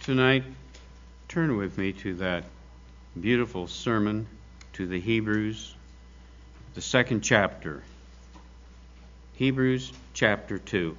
Tonight, turn with me to that beautiful sermon to the Hebrews, the second chapter. Hebrews chapter 2.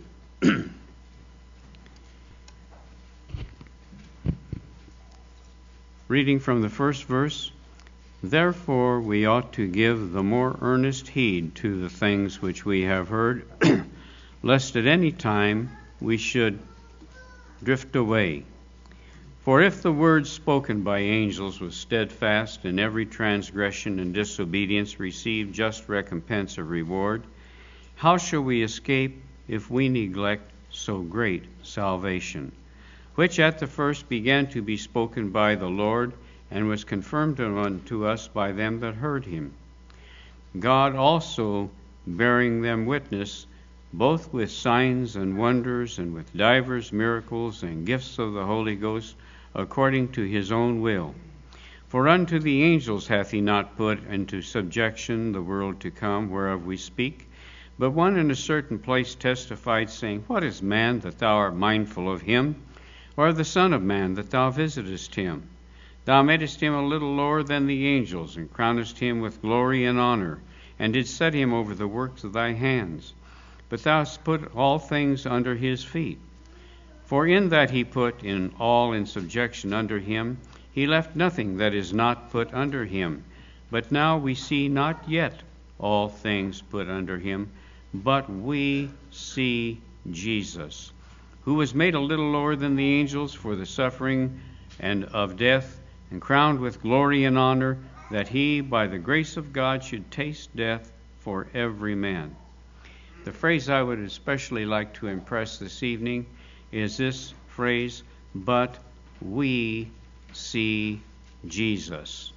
Reading from the first verse, "Therefore we ought to give the more earnest heed to the things which we have heard, lest at any time we should drift away. For if the word spoken by angels was steadfast, and every transgression and disobedience received just recompense of reward, how shall we escape if we neglect so great salvation, which at the first began to be spoken by the Lord, and was confirmed unto us by them that heard him? God also bearing them witness, both with signs and wonders, and with divers miracles and gifts of the Holy Ghost, according to his own will. For unto the angels hath he not put into subjection the world to come, whereof we speak. But one in a certain place testified, saying, What is man, that thou art mindful of him? Or the Son of man, that thou visitest him? Thou madest him a little lower than the angels, and crownest him with glory and honor, and didst set him over the works of thy hands. But thou hast put all things under his feet. For in that he put in all in subjection under him, he left nothing that is not put under him. But now we see not yet all things put under him, but we see Jesus, who was made a little lower than the angels for the suffering and of death, and crowned with glory and honor, that he, by the grace of God, should taste death for every man." The phrase I would especially like to impress this evening is this phrase, "But we see Jesus."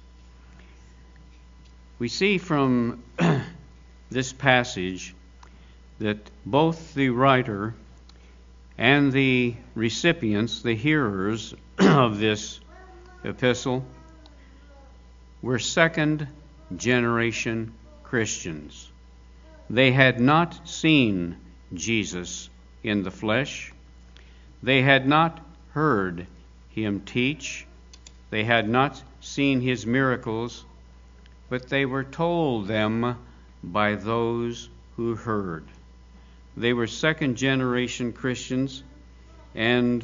We see from this passage that both the writer and the recipients, the hearers of this epistle, were second-generation Christians. They had not seen Jesus in the flesh. They had not heard him teach. They had not seen his miracles, but they were told them by those who heard. They were second-generation Christians, and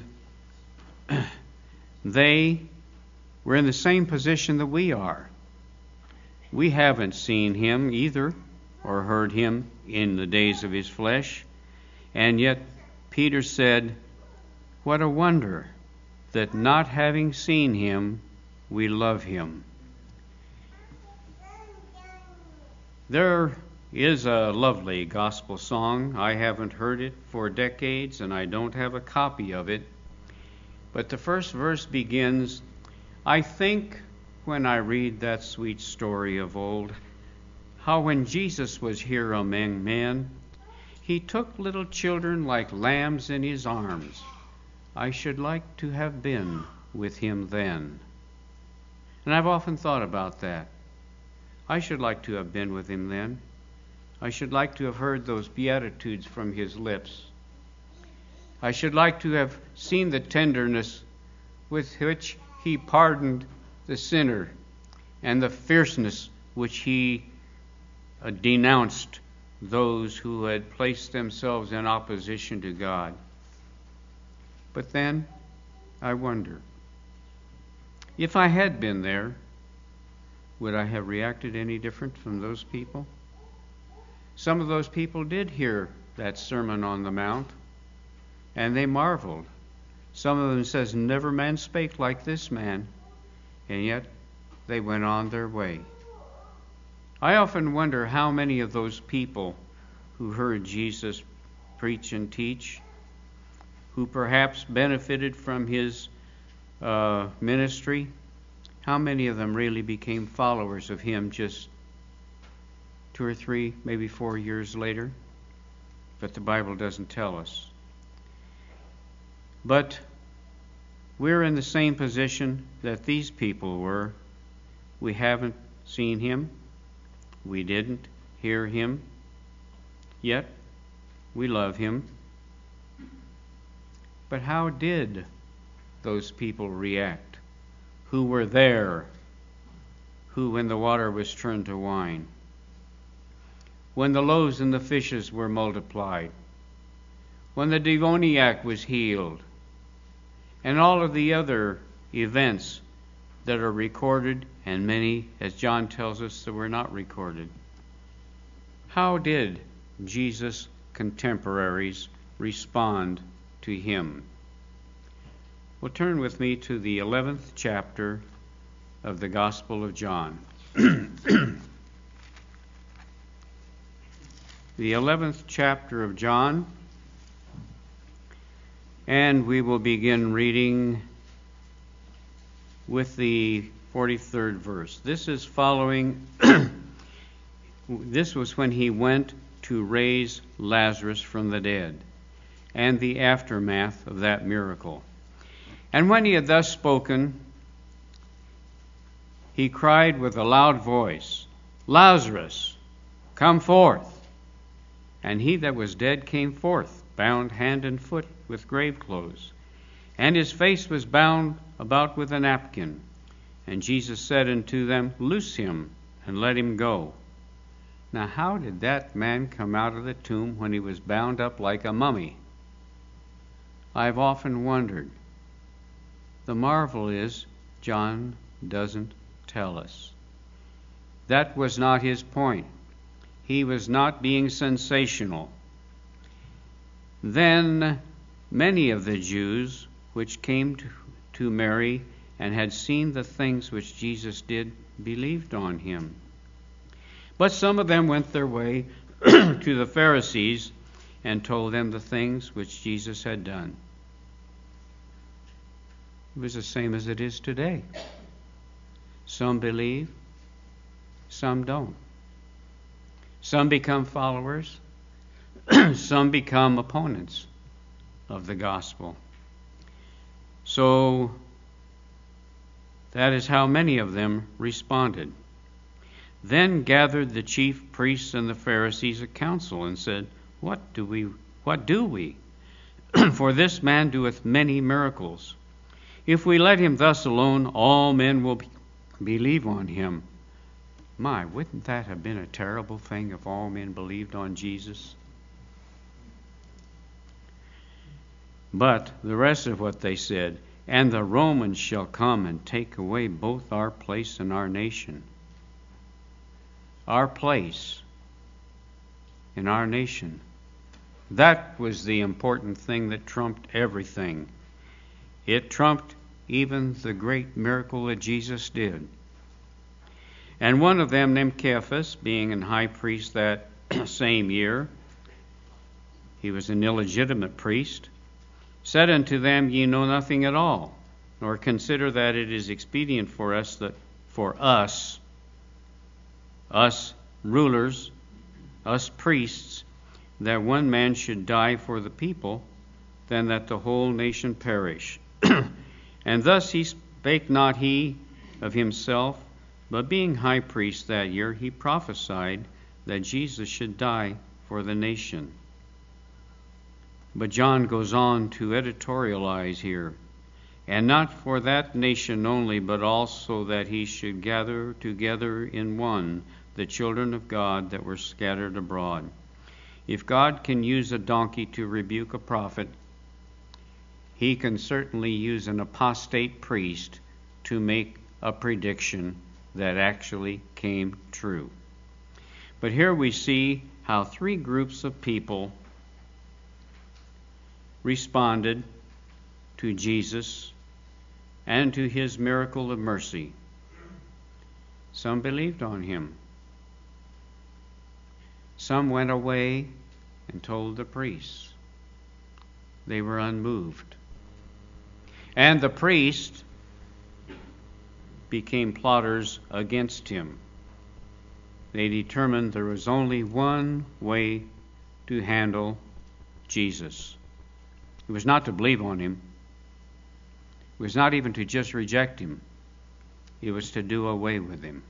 they were in the same position that we are. We haven't seen him either, or heard him in the days of his flesh, and yet Peter said, "What a wonder that not having seen him, we love him." There is a lovely gospel song. I haven't heard it for decades, and I don't have a copy of it. But the first verse begins, "I think when I read that sweet story of old, how when Jesus was here among men, he took little children like lambs in his arms. I should like to have been with him then." And I've often thought about that. I should like to have been with him then. I should like to have heard those beatitudes from his lips. I should like to have seen the tenderness with which he pardoned the sinner, and the fierceness which he denounced those who had placed themselves in opposition to God. But then, I wonder, if I had been there, would I have reacted any different from those people? Some of those people did hear that Sermon on the Mount, and they marveled. Some of them says, "Never man spake like this man," and yet they went on their way. I often wonder how many of those people who heard Jesus preach and teach, who perhaps benefited from his ministry, how many of them really became followers of him just 2 or 3, maybe 4 years later? But the Bible doesn't tell us. But we're in the same position that these people were. We haven't seen him. We didn't hear him. Yet we love him. But how did those people react? Who were there? Who, when the water was turned to wine? When the loaves and the fishes were multiplied? When the demoniac was healed? And all of the other events that are recorded, and many, as John tells us, that were not recorded. How did Jesus' contemporaries respond to him? Well, turn with me to the 11th chapter of the Gospel of John. The 11th chapter of John, and we will begin reading with the 43rd verse. This is following, this was when he went to raise Lazarus from the dead, and the aftermath of that miracle. And when he had thus spoken, he cried with a loud voice, Lazarus, come forth. And he that was dead came forth, bound hand and foot with grave clothes, and his face was bound about with a napkin. And Jesus said unto them, Loose him, and let him go. Now how did that man come out of the tomb when he was bound up like a mummy? I've often wondered. The marvel is, John doesn't tell us. That was not his point. He was not being sensational. Then many of the Jews which came to Mary and had seen the things which Jesus did believed on him. But some of them went their way to the Pharisees and told them the things which Jesus had done. It was the same as it is today. Some believe, some don't. Some become followers, some become opponents of the gospel. So that is how many of them responded. Then gathered the chief priests and the Pharisees a council and said, What do we? For this man doeth many miracles. If we let him thus alone, all men will believe on him. My, wouldn't that have been a terrible thing if all men believed on Jesus? But the rest of what they said, and the Romans shall come and take away both our place and our nation. Our place in our nation. That was the important thing that trumped everything. It trumped even the great miracle that Jesus did. And one of them, named Caiaphas, being an high priest that same year, he was an illegitimate priest, said unto them, Ye know nothing at all, nor consider that it is expedient for us, us rulers, us priests, that one man should die for the people, than that the whole nation perish. And thus he spake not he of himself, but being high priest that year, he prophesied that Jesus should die for the nation. But John goes on to editorialize here, and not for that nation only, but also that he should gather together in one the children of God that were scattered abroad. If God can use a donkey to rebuke a prophet, he can certainly use an apostate priest to make a prediction that actually came true. But here we see how three groups of people responded to Jesus and to his miracle of mercy. Some believed on him. Some went away and told the priests. They were unmoved. And the priests became plotters against him. They determined there was only one way to handle Jesus. It was not to believe on him. It was not even to just reject him. It was to do away with him.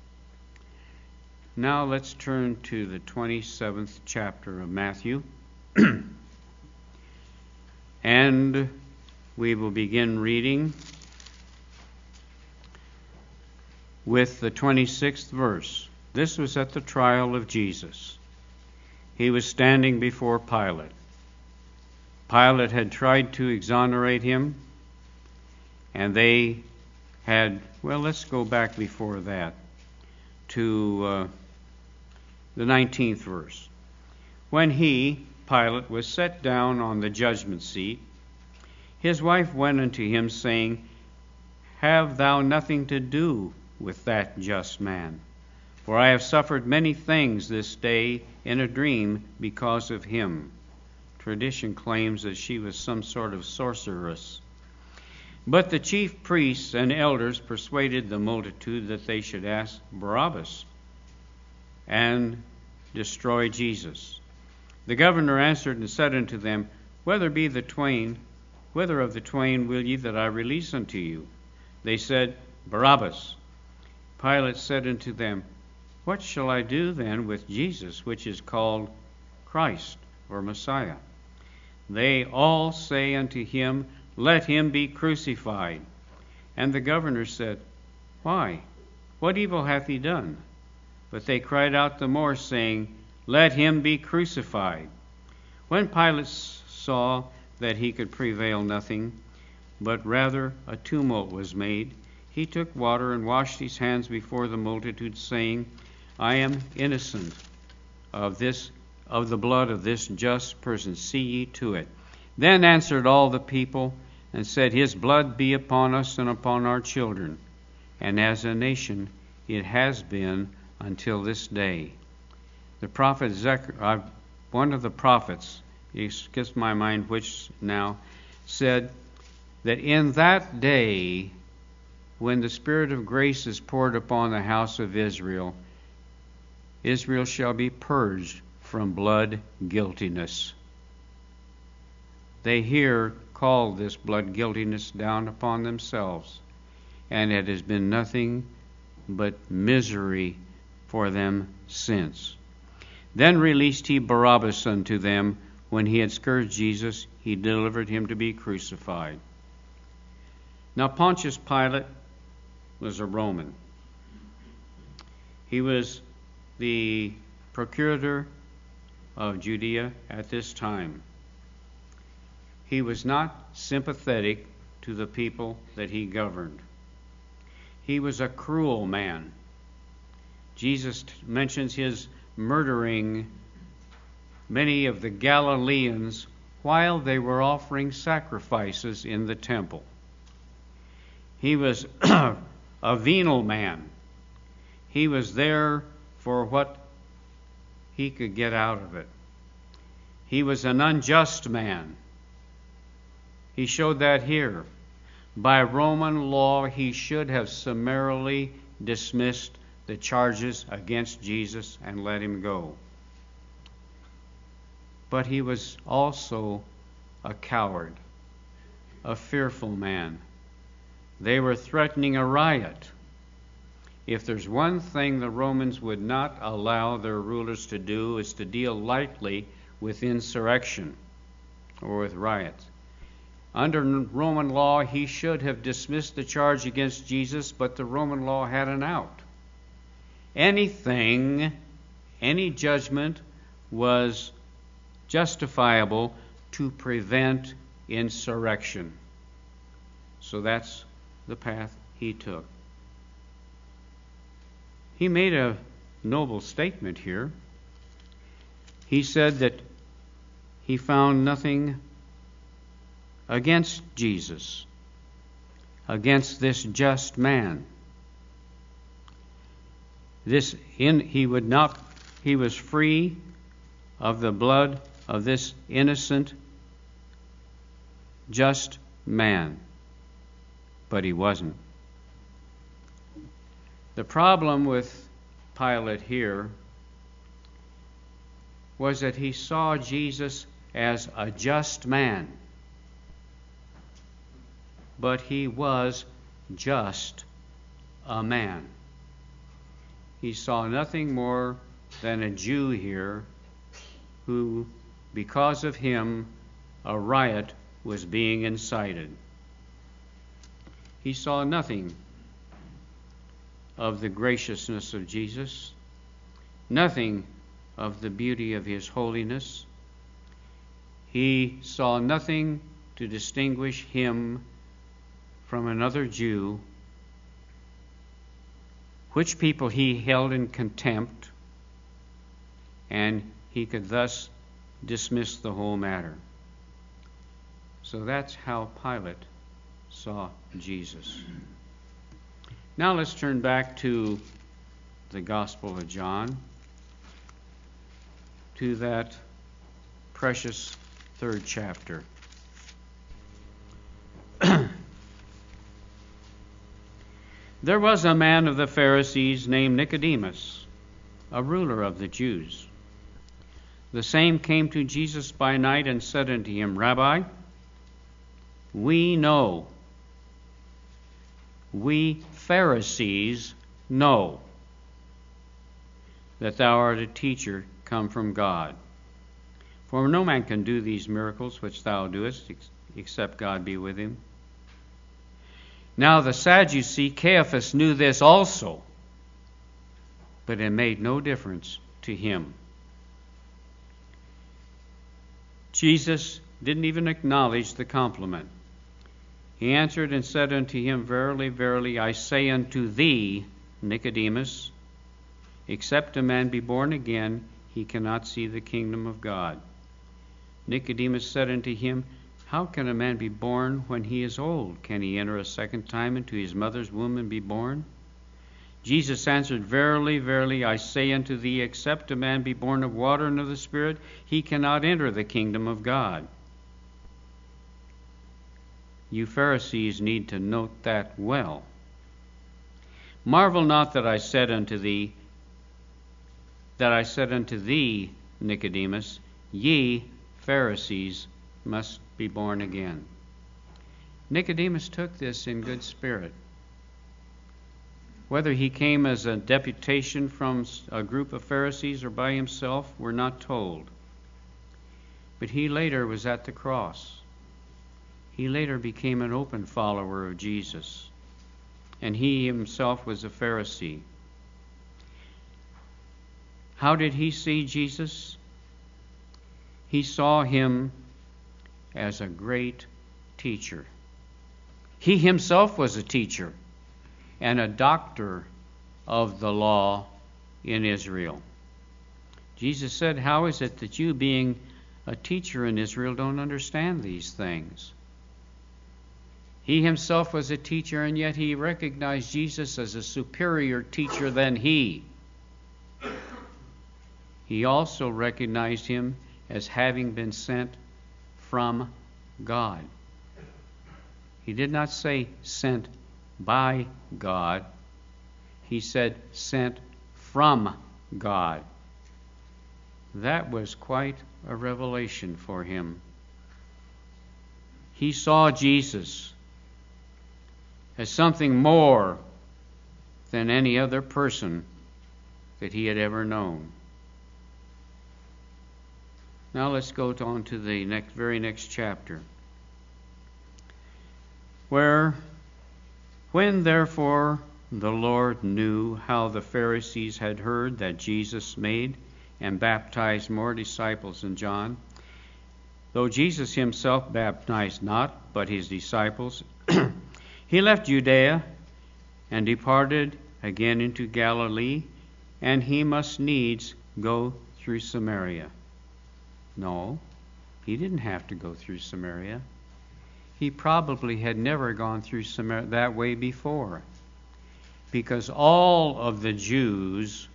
Now let's turn to the 27th chapter of Matthew. And We will begin reading with the 26th verse. This was at the trial of Jesus. He was standing before Pilate. Pilate had tried to exonerate him, and they had, well, let's go back before that to the 19th verse. When he, Pilate, was set down on the judgment seat, his wife went unto him, saying, Have thou nothing to do with that just man? For I have suffered many things this day in a dream because of him. Tradition claims that she was some sort of sorceress. But the chief priests and elders persuaded the multitude that they should ask Barabbas and destroy Jesus. The governor answered and said unto them, Whether of the twain will ye that I release unto you? They said, Barabbas. Pilate said unto them, What shall I do then with Jesus, which is called Christ, or Messiah? They all say unto him, Let him be crucified. And the governor said, Why? What evil hath he done? But they cried out the more, saying, Let him be crucified. When Pilate saw that he could prevail nothing, but rather a tumult was made, he took water and washed his hands before the multitude, saying, I am innocent of the blood of this just person. See ye to it. Then answered all the people, and said, His blood be upon us and upon our children. And as a nation it has been until this day. The prophet Zechariah, one of the prophets, it skips my mind which now, said that in that day, when the Spirit of grace is poured upon the house of Israel, Israel shall be purged from blood guiltiness. They here call this blood guiltiness down upon themselves, and it has been nothing but misery for them since. Then released he Barabbas unto them. When he had scourged Jesus, he delivered him to be crucified. Now Pontius Pilate was a Roman. He was the procurator of Judea at this time. He was not sympathetic to the people that he governed. He was a cruel man. Jesus mentions his murdering many of the Galileans while they were offering sacrifices in the temple. He was a venal man. He was there for what he could get out of it. He was an unjust man. He showed that here. By Roman law, he should have summarily dismissed the charges against Jesus and let him go. But he was also a coward, a fearful man. They were threatening a riot. If there's one thing the Romans would not allow their rulers to do, is to deal lightly with insurrection or with riots. Under Roman law, he should have dismissed the charge against Jesus, but the Roman law had an out. Any judgment was justifiable to prevent insurrection. So that's the path he took. He made a noble statement here. He said that he found nothing against Jesus, against this just man. He was free of the blood of this innocent, just man, but he wasn't. The problem with Pilate here was that he saw Jesus as a just man, but he was just a man. He saw nothing more than a Jew here who, because of him, a riot was being incited. he saw nothing of the graciousness of Jesus, nothing of the beauty of his holiness. He saw nothing to distinguish him from another Jew, which people he held in contempt, and he could thus dismiss the whole matter. So that's how Pilate saw Jesus. Now let's turn back to the Gospel of John, to that precious 3rd chapter. There was a man of the Pharisees named Nicodemus, a ruler of the Jews. The same came to Jesus by night and said unto him, Rabbi, we Pharisees know that thou art a teacher come from God. For no man can do these miracles which thou doest, except God be with him. Now the Sadducee Caiaphas knew this also, but it made no difference to him. Jesus didn't even acknowledge the compliment. He answered and said unto him, Verily, verily, I say unto thee, Nicodemus, except a man be born again, he cannot see the kingdom of God. Nicodemus said unto him, How can a man be born when he is old? Can he enter a second time into his mother's womb and be born? Jesus answered, Verily, verily, I say unto thee, except a man be born of water and of the Spirit, he cannot enter the kingdom of God. You Pharisees need to note that well. Marvel not that I said unto thee, Nicodemus, ye Pharisees must be born again. Nicodemus took this in good spirit. Whether he came as a deputation from a group of Pharisees or by himself, we're not told. But he later was at the cross. He later became an open follower of Jesus. And he himself was a Pharisee. How did he see Jesus? He saw him as a great teacher. He himself was a teacher and a doctor of the law in Israel. Jesus said, How is it that you, being a teacher in Israel, don't understand these things? He himself was a teacher, and yet he recognized Jesus as a superior teacher than he. He also recognized him as having been sent from God. He did not say sent by God. He said sent from God. That was quite a revelation for him. He saw Jesus as something more than any other person that he had ever known. Now let's go on to the very next chapter. When therefore the Lord knew how the Pharisees had heard that Jesus made and baptized more disciples than John, though Jesus himself baptized not, but his disciples, he left Judea and departed again into Galilee, and he must needs go through Samaria. No, he didn't have to go through Samaria. He probably had never gone through Samaria that way before, because all of the Jews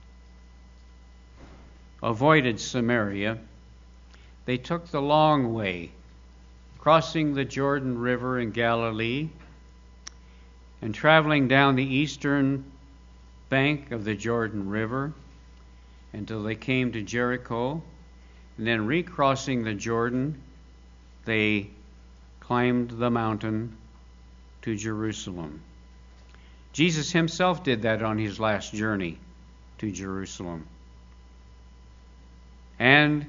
avoided Samaria. They took the long way, crossing the Jordan River in Galilee and traveling down the eastern bank of the Jordan River until they came to Jericho. And then recrossing the Jordan, they climbed the mountain to Jerusalem. Jesus himself did that on his last journey to Jerusalem. And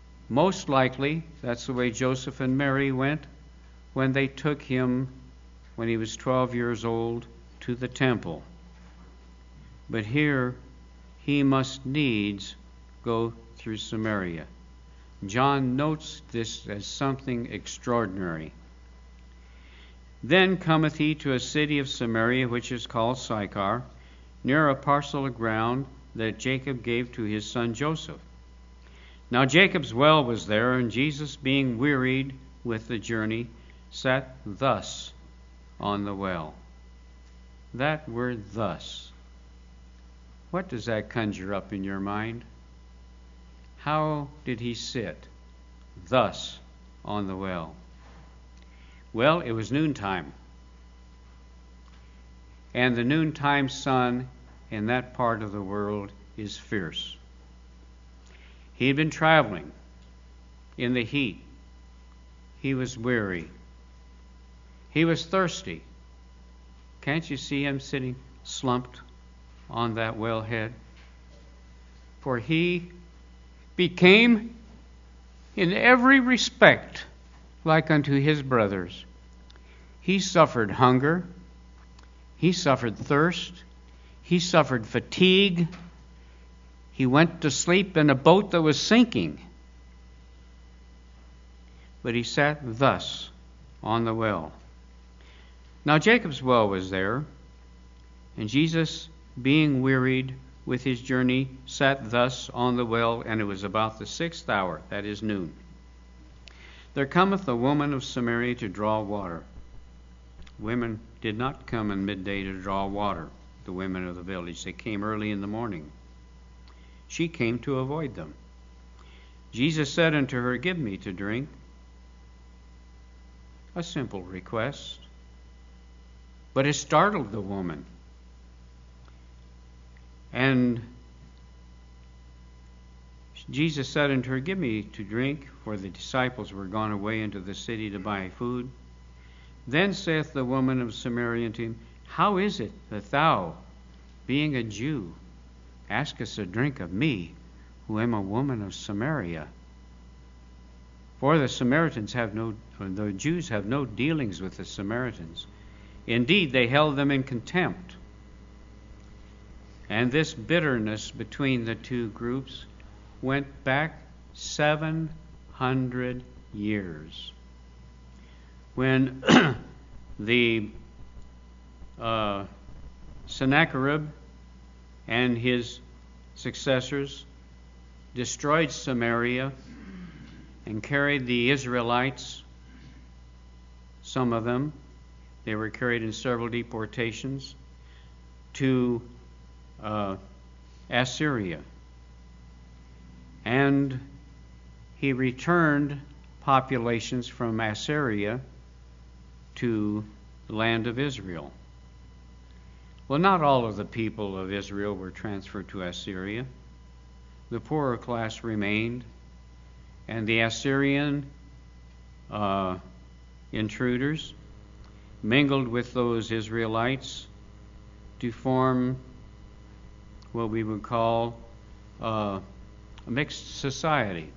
most likely, that's the way Joseph and Mary went when they took him when he was 12 years old to the temple. But here he must needs go through Samaria. John notes this as something extraordinary. Then cometh he to a city of Samaria, which is called Sychar, near a parcel of ground that Jacob gave to his son Joseph. Now Jacob's well was there, and Jesus, being wearied with the journey, sat thus on the well. That word thus. What does that conjure up in your mind? How did he sit thus on the well? Well, it was noontime. And the noontime sun in that part of the world is fierce. He had been traveling in the heat. He was weary. He was thirsty. Can't you see him sitting slumped on that wellhead? For he became in every respect like unto his brothers. He suffered hunger. He suffered thirst. He suffered fatigue. He went to sleep in a boat that was sinking. But he sat thus on the well. Now Jacob's well was there, and Jesus, being wearied with his journey, sat thus on the well, and it was about the 6th hour, that is noon. There cometh a woman of Samaria to draw water. Women did not come in midday to draw water, the women of the village. They came early in the morning. She came to avoid them. Jesus said unto her, Give me to drink. A simple request. But it startled the woman. And Jesus said unto her, Give me to drink, for the disciples were gone away into the city to buy food. Then saith the woman of Samaria unto him, How is it that thou, being a Jew, askest a drink of me, who am a woman of Samaria? For the Jews have no dealings with the Samaritans. Indeed, they held them in contempt. And this bitterness between the two groups went back 700 years. When the Sennacherib and his successors destroyed Samaria and carried the Israelites, some of them, they were carried in several deportations, to Assyria. And he returned populations from Assyria to the land of Israel. Well, not all of the people of Israel were transferred to Assyria. The poorer class remained, and the Assyrian intruders mingled with those Israelites to form what we would call a mixed society.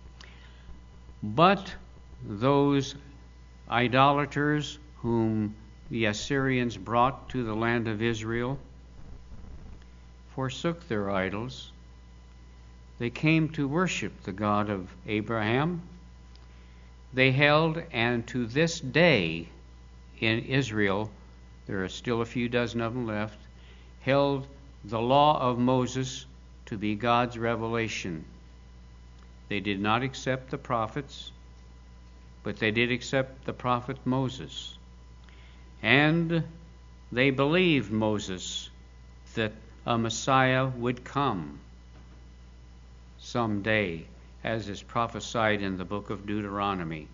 But those idolaters whom the Assyrians brought to the land of Israel forsook their idols. They came to worship the God of Abraham. They held, and to this day in Israel, there are still a few dozen of them left, held the law of Moses to be God's revelation. They did not accept the prophets, but they did accept the prophet Moses. And they believed Moses that a Messiah would come someday, as is prophesied in the book of Deuteronomy.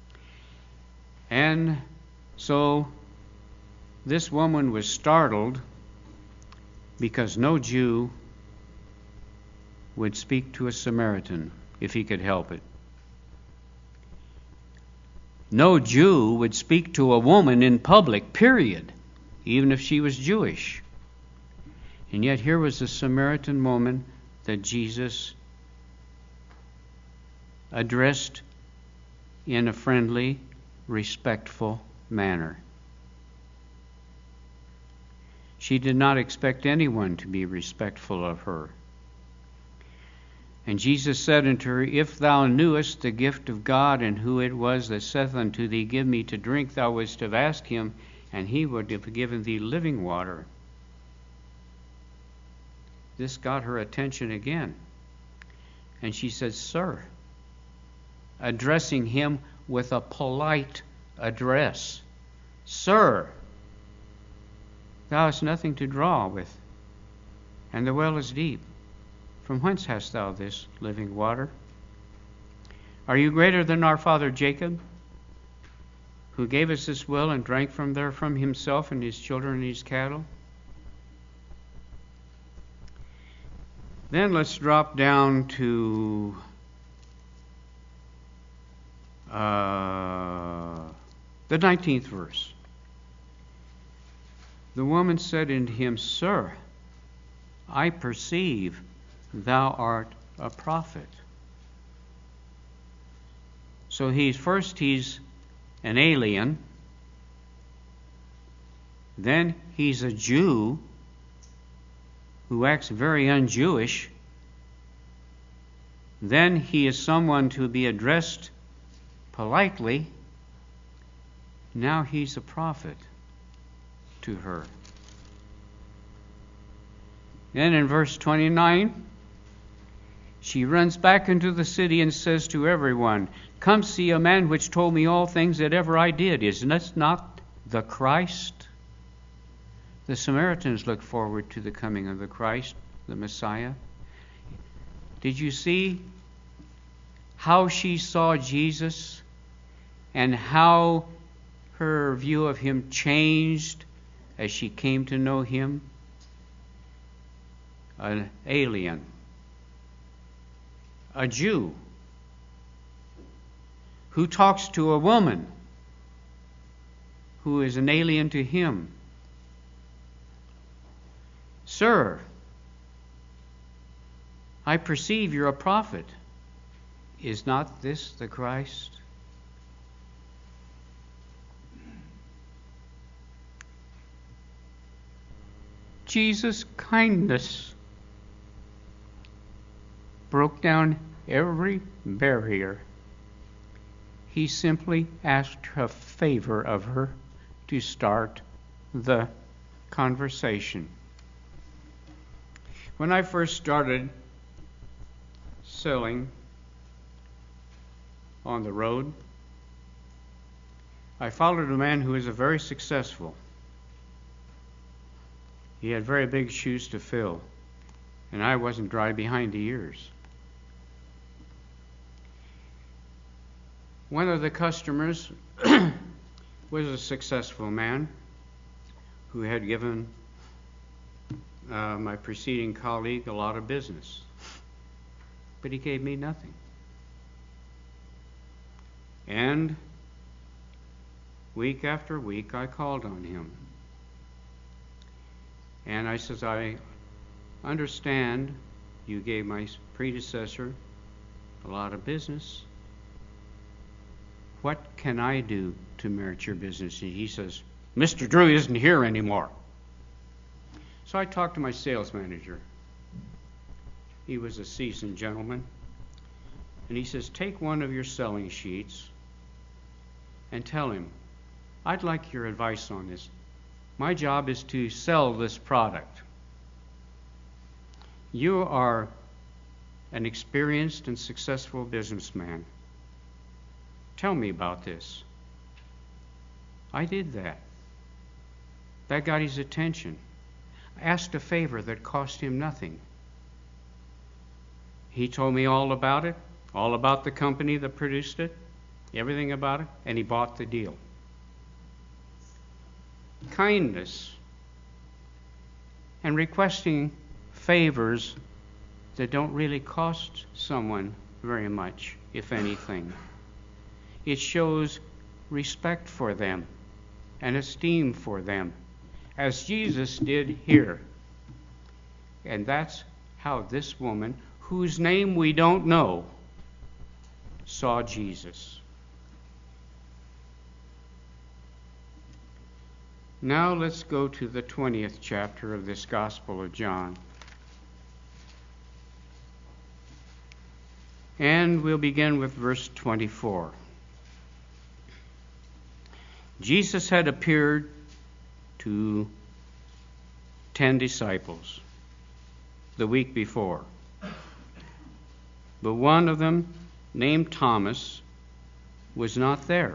And so this woman was startled because no Jew would speak to a Samaritan if he could help it. No Jew would speak to a woman in public, period, even if she was Jewish. And yet here was a Samaritan woman that Jesus addressed in a friendly, respectful manner. She did not expect anyone to be respectful of her. And Jesus said unto her, If thou knewest the gift of God, and who it was that saith unto thee, Give me to drink, thou wouldst have asked him, and he would have given thee living water. This got her attention again. And she said, Sir, addressing him with a polite address. Sir, thou hast nothing to draw with, and the well is deep. From whence hast thou this living water? Are you greater than our father Jacob, who gave us this well and drank from there from himself and his children and his cattle? Then let's drop down to the 19th verse. The woman said unto him, Sir, I perceive thou art a prophet. So he's an alien, then he's a Jew who acts very un-Jewish, then he is someone to be addressed politely, now he's a prophet to her. Then in verse 29, she runs back into the city and says to everyone, Come see a man which told me all things that ever I did. Is this not the Christ? The Samaritans looked forward to the coming of the Christ, the Messiah. Did you see how she saw Jesus and how her view of him changed as she came to know him? An alien, a Jew, who talks to a woman who is an alien to him. Sir, I perceive you're a prophet. Is not this the Christ? Jesus' kindness broke down every barrier. He simply asked a favor of her to start the conversation. When I first started selling on the road, I followed a man who was very successful. He had very big shoes to fill, and I wasn't dry behind the ears. One of the customers was a successful man who had given my preceding colleague a lot of business, but he gave me nothing. And week after week I called on him. And I says, I understand you gave my predecessor a lot of business. What can I do to merit your business? And he says, Mr. Drew isn't here anymore. So I talked to my sales manager. He was a seasoned gentleman. And he says, take one of your selling sheets and tell him, I'd like your advice on this. My job is to sell this product. You are an experienced and successful businessman. Tell me about this. I did that. That got his attention. I asked a favor that cost him nothing. He told me all about it, all about the company that produced it, everything about it, and he bought the deal. Kindness and requesting favors that don't really cost someone very much, if anything. It shows respect for them and esteem for them, as Jesus did here. And that's how this woman, whose name we don't know, saw Jesus. Now let's go to the 20th chapter of this Gospel of John. And we'll begin with verse 24. Jesus had appeared to 10 disciples the week before. But one of them, named Thomas, was not there.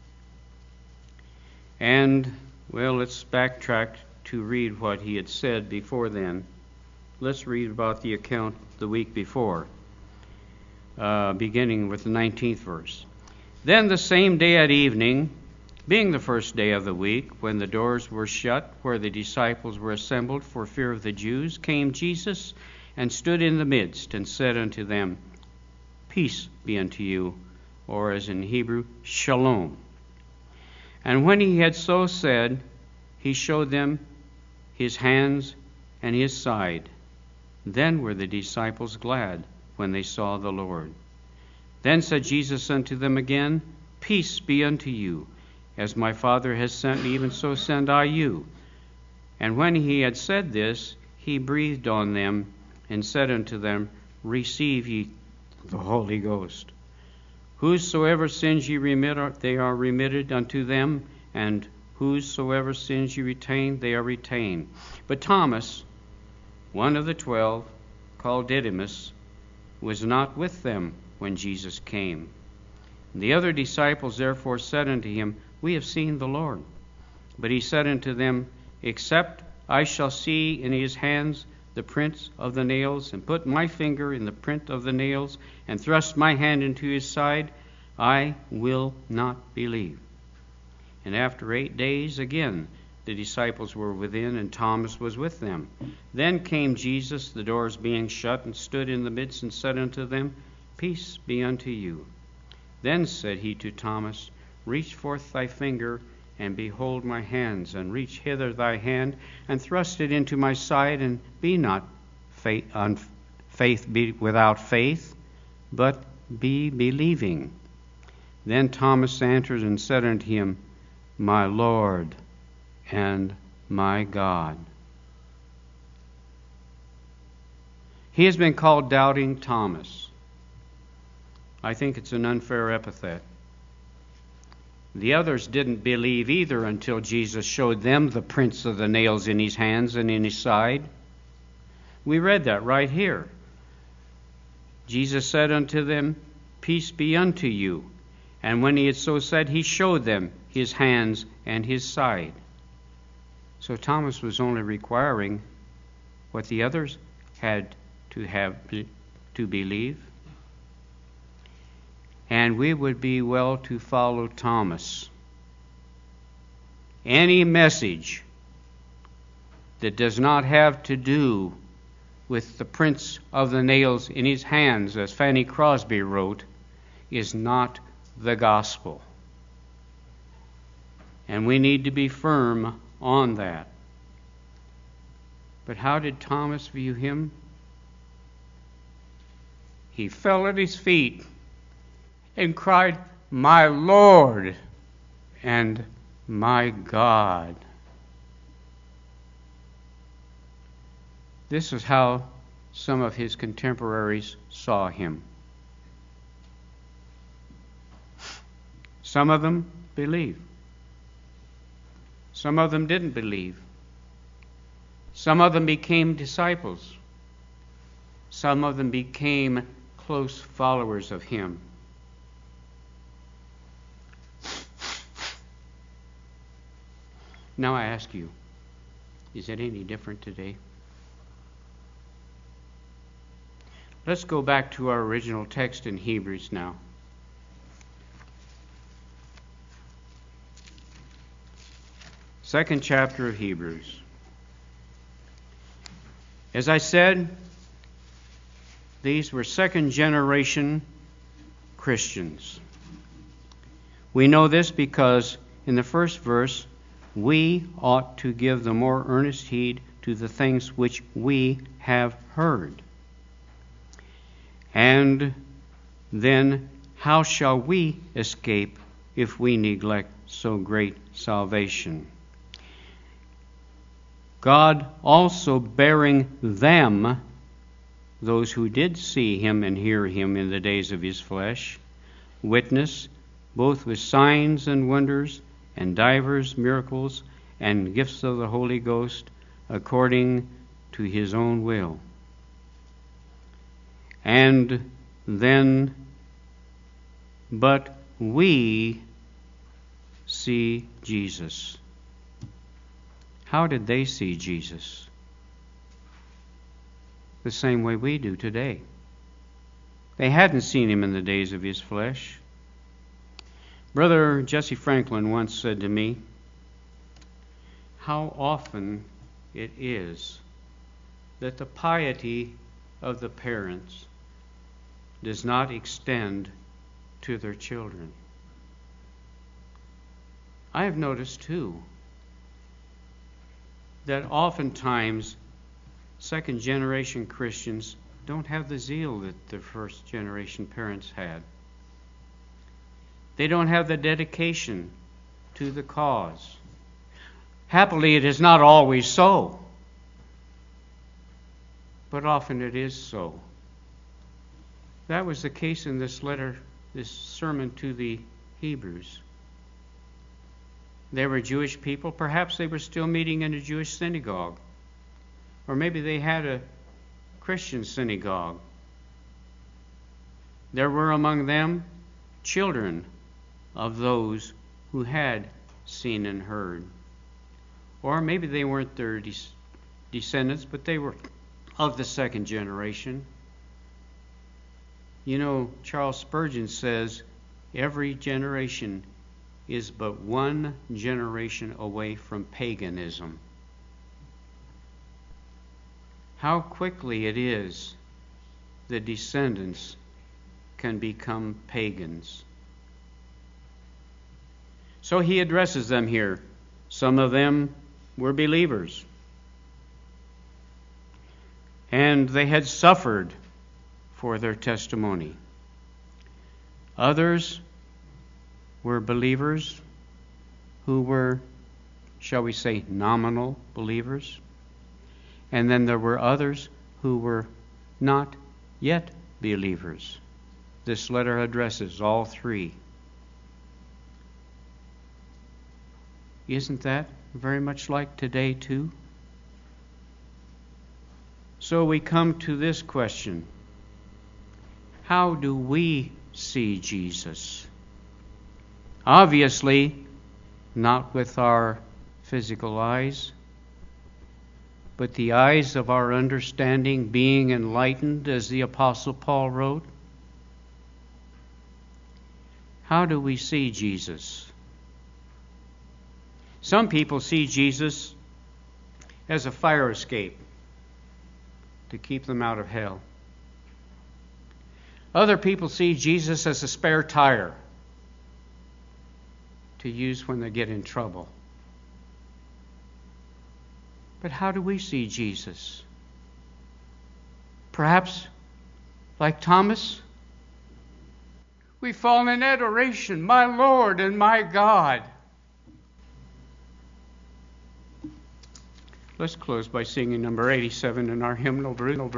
And, well, let's backtrack to read what he had said before then. Let's read about the account the week before, beginning with the 19th verse. Then the same day at evening, being the first day of the week, when the doors were shut where the disciples were assembled for fear of the Jews, came Jesus and stood in the midst and said unto them, Peace be unto you, or as in Hebrew, Shalom. And when he had so said, he showed them his hands and his side. Then were the disciples glad when they saw the Lord. Then said Jesus unto them again, Peace be unto you. As my Father has sent me, even so send I you. And when he had said this, he breathed on them and said unto them, Receive ye the Holy Ghost. Whosoever sins ye remit, they are remitted unto them, and whosoever sins ye retain, they are retained. But Thomas, one of the 12, called Didymus, was not with them when Jesus came. The other disciples therefore said unto him, We have seen the Lord. But he said unto them, Except I shall see in his hands the prints of the nails, and put my finger in the print of the nails, and thrust my hand into his side, I will not believe. And after 8 days again the disciples were within, and Thomas was with them. Then came Jesus, the doors being shut, and stood in the midst, and said unto them, Peace be unto you. Then said he to Thomas, Reach forth thy finger, and behold my hands, and reach hither thy hand, and thrust it into my side, and be not without faith, but be believing. Then Thomas answered and said unto him, My Lord and my God. He has been called Doubting Thomas. I think it's an unfair epithet. The others didn't believe either until Jesus showed them the prints of the nails in his hands and in his side. We read that right here. Jesus said unto them, Peace be unto you. And when he had so said, he showed them his hands and his side. So Thomas was only requiring what the others had to believe. And we would be well to follow Thomas. Any message that does not have to do with the prints of the nails in his hands, as Fanny Crosby wrote, is not the gospel. And we need to be firm on that. But how did Thomas view him? He fell at his feet and cried, My Lord and my God. This is how some of his contemporaries saw him. Some of them believed. Some of them didn't believe. Some of them became disciples. Some of them became close followers of him. Now I ask you, is it any different today? Let's go back to our original text in Hebrews now. Second chapter of Hebrews. As I said, these were second generation Christians. We know this because in the first verse, we ought to give the more earnest heed to the things which we have heard. And then, how shall we escape if we neglect so great salvation? God also bearing them, those who did see him and hear him in the days of his flesh, witness both with signs and wonders and divers miracles and gifts of the Holy Ghost according to his own will. And then, but we see Jesus. How did they see Jesus? The same way we do today. They hadn't seen him in the days of his flesh. Brother Jesse Franklin once said to me, how often it is that the piety of the parents does not extend to their children. I have noticed too that oftentimes second generation Christians don't have the zeal that their first generation parents had. They don't have the dedication to the cause. Happily, it is not always so, but often it is so. That was the case in this letter, this sermon to the Hebrews. They were Jewish people. Perhaps they were still meeting in a Jewish synagogue. Or maybe they had a Christian synagogue. There were among them children of those who had seen and heard. Or maybe they weren't their descendants, but they were of the second generation. You know, Charles Spurgeon says, every generation is but one generation away from paganism. How quickly it is the descendants can become pagans. So he addresses them here. Some of them were believers, and they had suffered for their testimony. Others were believers who were, shall we say, nominal believers. And then there were others who were not yet believers. This letter addresses all three. Isn't that very much like today too? So we come to this question. How do we see Jesus? Obviously, not with our physical eyes, but the eyes of our understanding being enlightened, as the Apostle Paul wrote. How do we see Jesus? Some people see Jesus as a fire escape to keep them out of hell. Other people see Jesus as a spare tire to use when they get in trouble. But how do we see Jesus? Perhaps, like Thomas, we fall in adoration, my Lord and my God. Let's close by singing number 87 in our hymnal.